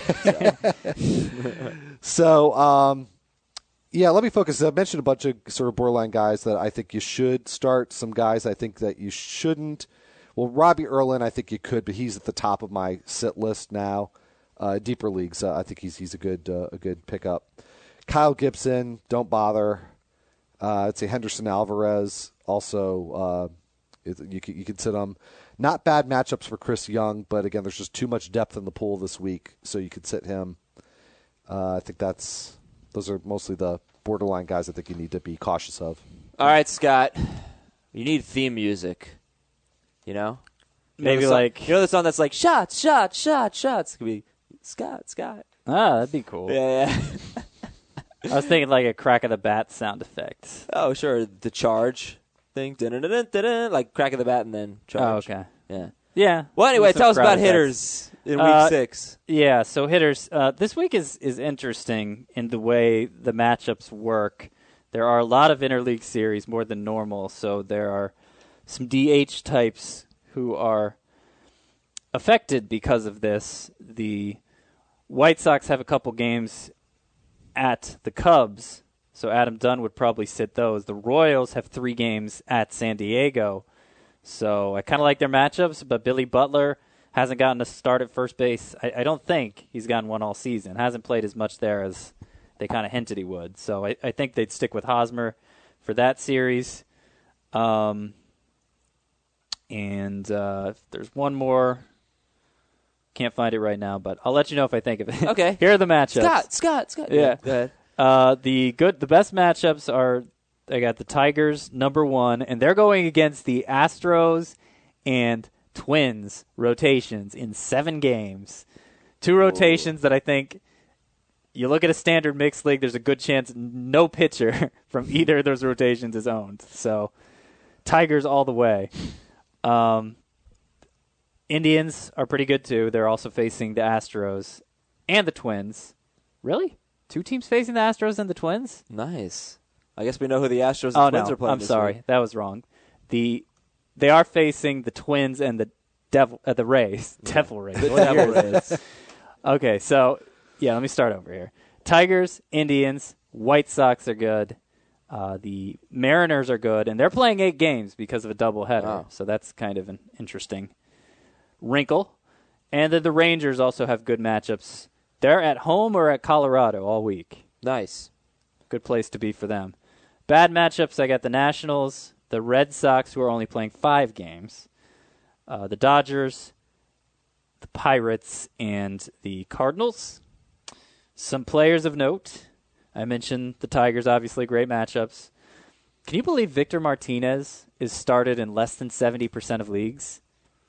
so um, yeah, let me focus. I mentioned a bunch of sort of borderline guys that I think you should start. Some guys I think that you shouldn't. Well, Robbie Erlin, I think you could, but he's at the top of my sit list now. Uh, deeper leagues, uh, I think he's he's a good uh, a good pickup. Kyle Gibson, don't bother. Uh, I'd say Henderson Alvarez also uh, it, you can, you can sit him. Not bad matchups for Chris Young, but again, there's just too much depth in the pool this week, so you could sit him. Uh, I think that's those are mostly the borderline guys I think you need to be cautious of. All right, Scott, you need theme music. You know, you Maybe know song, like you know the song that's like shots, shots, shots, shots. It could be Scott, Scott. ah, that'd be cool. Yeah, yeah. I was thinking like a crack of the bat sound effect. Oh, sure, the charge thing, dun-dun-dun-dun-dun, like crack of the bat and then charge. Oh, okay. Yeah. Yeah. Well, anyway, Some tell us crowd about effects. hitters in week Uh, six. Yeah, so hitters. Uh, this week is, is interesting in the way the matchups work. There are a lot of interleague series, more than normal, so there are some D H types who are affected because of this. The White Sox have a couple games at the Cubs, so Adam Dunn would probably sit those. The Royals have three games at San Diego, so I kind of like their matchups, but Billy Butler hasn't gotten a start at first base. I, I don't think he's gotten one all season. Hasn't played as much there as they kind of hinted he would. So I, I think they'd stick with Hosmer for that series. Um, and uh, if there's one more. Can't find it right now, but I'll let you know if I think of it. Okay. Here are the matchups. Scott, Scott, Scott. Yeah. Go ahead. Uh, the good, the best matchups are I got the Tigers number one, and they're going against the Astros and Twins rotations in seven games. Two rotations that I think you look at a standard mixed league, there's a good chance no pitcher from either of those rotations is owned. So Tigers all the way. Um, Indians are pretty good too. They're also facing the Astros and the Twins. Really? Two teams facing the Astros and the Twins? Nice. I guess we know who the Astros and Oh Twins no, are playing I'm this sorry, week. that was wrong. The they are facing the Twins and the Devil, uh, the Rays, Devil Rays. The What Devil year is Rays. this? Okay, so yeah, let me start over here. Tigers, Indians, White Sox are good. Uh, the Mariners are good, and they're playing eight games because of a doubleheader. Wow. So that's kind of an interesting wrinkle. And then the Rangers also have good matchups. They're at home or at Colorado all week. Nice. Good place to be for them. Bad matchups, I got the Nationals, the Red Sox, who are only playing five games, uh, the Dodgers, the Pirates, and the Cardinals. Some players of note. I mentioned the Tigers, obviously great matchups. Can you believe Victor Martinez is started in less than seventy percent of leagues?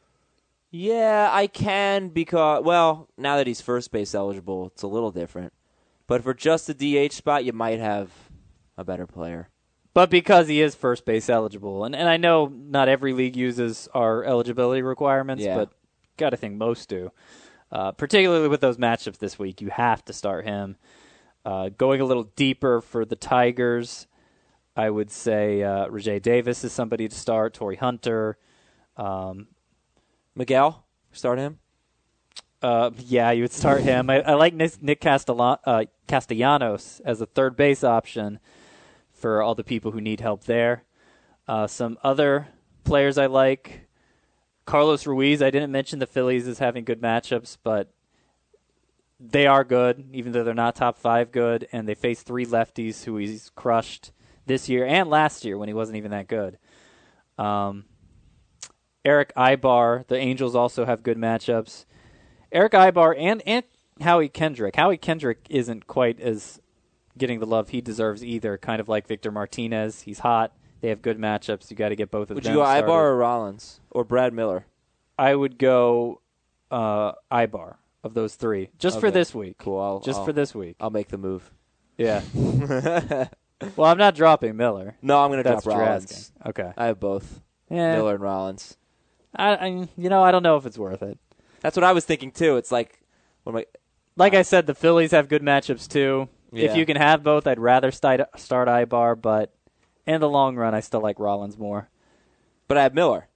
Yeah, I can because, well, now that he's first base eligible, it's a little different. But for just the D H spot, you might have a better player. But because he is first base eligible, and, and I know not every league uses our eligibility requirements, Yeah. but got to think most do. Uh, particularly with those matchups this week, you have to start him. Uh, going a little deeper for the Tigers, I would say uh, Rajay Davis is somebody to start, Torrey Hunter. Um, Miguel, start him. Uh, yeah, you would start him. I, I like Nick, Nick Castellan- uh, Castellanos as a third base option for all the people who need help there. Uh, some other players I like. Carlos Ruiz, I didn't mention the Phillies as having good matchups, but they are good, even though they're not top five good, and they face three lefties who he's crushed this year and last year when he wasn't even that good. Um, Eric Ibar, the Angels also have good matchups. Eric Ibar and, and Howie Kendrick. Howie Kendrick isn't quite as getting the love he deserves either, kind of like Victor Martinez. He's hot. They have good matchups. You got to get both of Would them you go started. Ibar or Rollins or Brad Miller? I would go uh, Ibar of those three, just for Okay. this week. Cool. I'll, Just I'll, for this week. I'll make the move. Yeah. Well, I'm not dropping Miller. No, I'm going to That's drop what you're Rollins. asking. Okay. I have both, Yeah. Miller and Rollins. I, I, you know, I don't know if it's worth it. That's what I was thinking too. It's like, what am I? Like I said, the Phillies have good matchups too. Yeah. If you can have both, I'd rather start start Ibar, but in the long run, I still like Rollins more. But I have Miller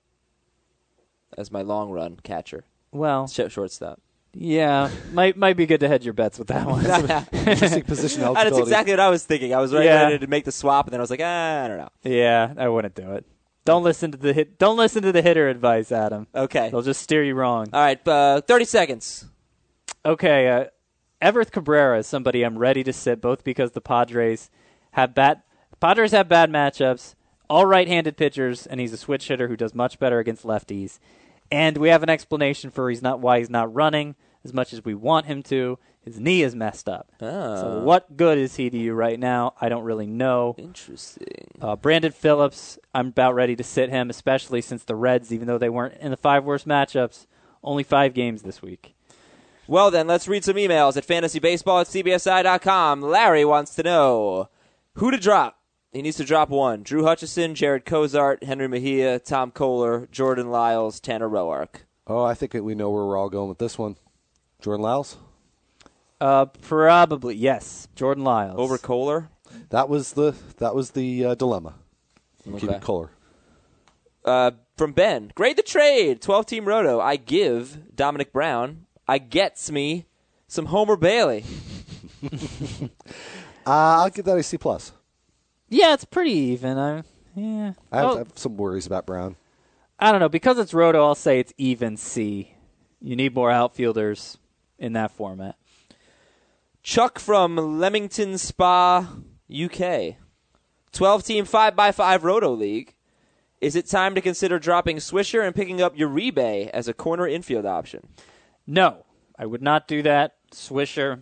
as my long run catcher, Well, Sh- shortstop. yeah, might might be good to hedge your bets with that one. Interesting position eligibility. That's exactly what I was thinking. I was ready, Yeah. ready to make the swap, and then I was like, ah, I don't know. Yeah, I wouldn't do it. Don't listen to the hit. Don't listen to the hitter advice, Adam. Okay. They'll just steer you wrong. All right, uh, thirty seconds. Okay, uh, Everett Cabrera is somebody I'm ready to sit, both because the Padres have bad Padres have bad matchups. all right-handed pitchers, and he's a switch hitter who does much better against lefties. And we have an explanation for he's not why he's not running as much as we want him to. His knee is messed up. Oh. So what good is he to you right now? I don't really know. Interesting. Uh, Brandon Phillips, I'm about ready to sit him, especially since the Reds, even though they weren't in the five worst matchups, only five games this week. Well, then, let's read some emails at fantasybaseball at c b s i dot com. Larry wants to know who to drop. He needs to drop one. Drew Hutchison, Jared Cozart, Henry Mejia, Tom Kohler, Jordan Lyles, Tanner Roark. Oh, I think we know where we're all going with this one. Jordan Lyles? Uh, probably, yes. Jordan Lyles. Over Kohler? That was the that was the uh, dilemma. Okay. Keep it Kohler. Uh, from Ben, grade the trade. twelve-team roto. I give Dominic Brown. I gets me some Homer Bailey. uh, I'll give that a C plus. Yeah, it's pretty even. I, yeah. I have, Oh, I have some worries about Brown. I don't know. Because it's roto, I'll say it's even C. You need more outfielders in that format. Chuck from Leamington Spa, U K. twelve-team five by five roto league. Is it time to consider dropping Swisher and picking up Uribe as a corner infield option? No, I would not do that. Swisher,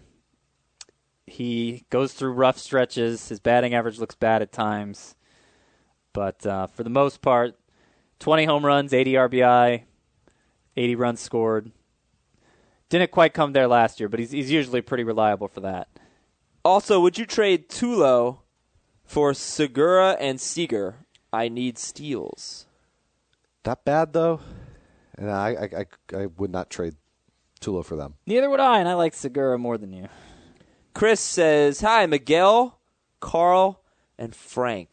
he goes through rough stretches. His batting average looks bad at times. But uh, for the most part, twenty home runs, eighty R B I, eighty runs scored. Didn't quite come there last year, but he's, he's usually pretty reliable for that. Also, would you trade Tulo for Segura and Seager? I need steals. That bad, though? And I, I, I, I would not trade Tulo for them. Neither would I, and I like Segura more than you. Chris says, hi, Miguel, Carl, and Frank.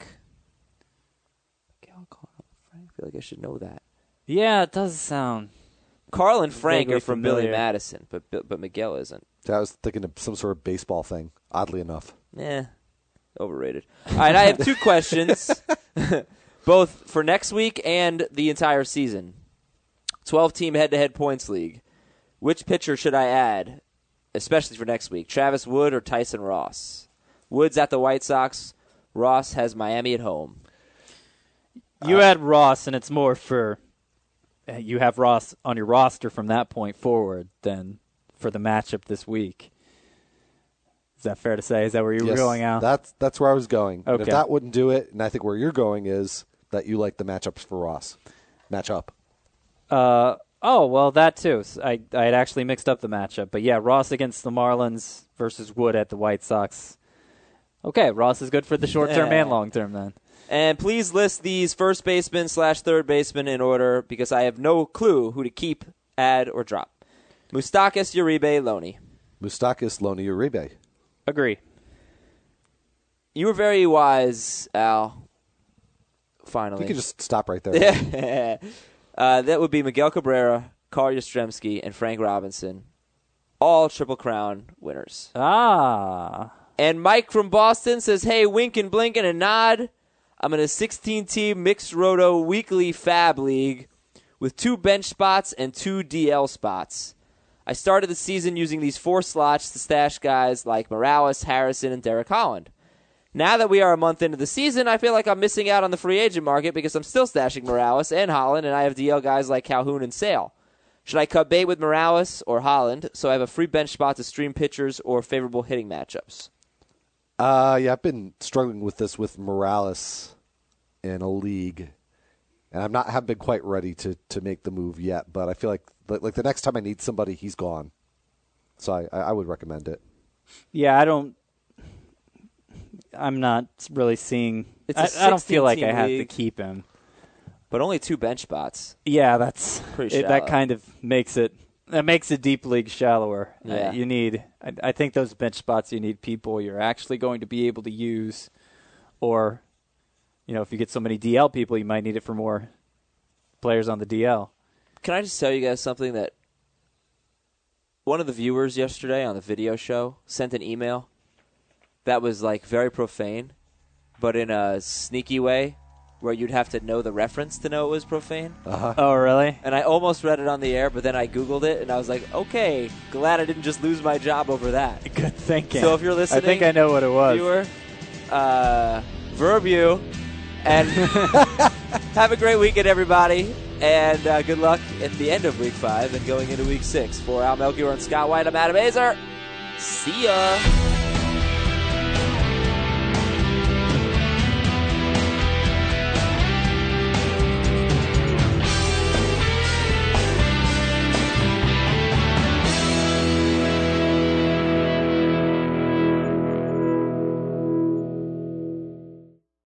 Miguel, Carl, and Frank. I feel like I should know that. Yeah, it does sound. Carl and Frank Vaguely are from Billy familiar. Madison, but but Miguel isn't. I was thinking of some sort of baseball thing, oddly enough. Eh, overrated. All right, I have two questions, both for next week and the entire season. twelve-team head-to-head points league. Which pitcher should I add, especially for next week? Travis Wood or Tyson Ross? Wood's at the White Sox. Ross has Miami at home. You Uh, add Ross, and it's more for you have Ross on your roster from that point forward than for the matchup this week. Is that fair to say? Is that where you were Yes, going out? That's that's where I was going. And if Okay. that wouldn't do it, and I think where you're going is that you like the matchups for Ross. Match up. Uh, oh, well, that too. S- I I had actually mixed up the matchup. But, yeah, Ross against the Marlins versus Wood at the White Sox. Okay, Ross is good for the short-term Yeah. and long-term then. And please list these first baseman slash third baseman in order because I have no clue who to keep, add, or drop. Moustakas, Uribe, Loney. Moustakas, Loney, Uribe. Agree. You were very wise, Al. Finally. You can just stop right there. uh, that would be Miguel Cabrera, Carl Yastrzemski, and Frank Robinson. All Triple Crown winners. Ah. And Mike from Boston says, hey, wink and blink and a nod. I'm in a sixteen-team mixed roto weekly fab league with two bench spots and two D L spots. I started the season using these four slots to stash guys like Morales, Harrison, and Derek Holland. Now that we are a month into the season, I feel like I'm missing out on the free agent market because I'm still stashing Morales and Holland, and I have D L guys like Calhoun and Sale. Should I cut bait with Morales or Holland so I have a free bench spot to stream pitchers or favorable hitting matchups? Uh, yeah, I've been struggling with this with Morales in a league, and I'm not haven't been quite ready to, to make the move yet. But I feel like like the next time I need somebody, he's gone. So I, I would recommend it. Yeah, I don't. I'm not really seeing. It's a I, I don't feel like I sixteen-team have to league. keep him. But only two bench spots. Yeah, that's Pretty it, that shallow. kind of makes it. That makes a deep league shallower. Yeah. Uh, you need. I, I think those bench spots. You need people you're actually going to be able to use, or, you know, if you get so many D L people, you might need it for more players on the D L. Can I just tell you guys something that one of the viewers yesterday on the video show sent an email that was like very profane, but in a sneaky way where you'd have to know the reference to know it was profane. Uh-huh. Oh, really? And I almost read it on the air, but then I Googled it, and I was like, okay, glad I didn't just lose my job over that. Good thinking. So if you're listening, I think I know what it was. viewer, uh, verb you, And have a great weekend, everybody. And uh, good luck at the end of week five and going into week six. For Al Melchior and Scott White, I'm Adam Azer. See ya.